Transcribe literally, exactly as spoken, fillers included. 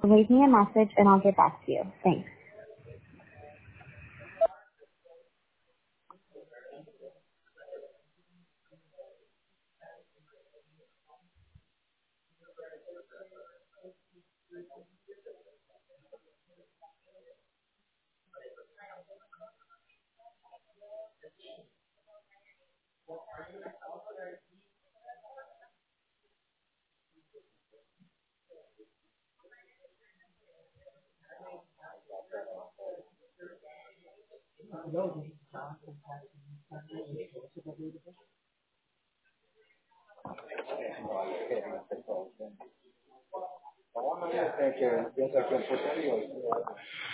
Leave me a message and I'll get back to you. Thanks. No, no, yo sé que piensa que es posterior.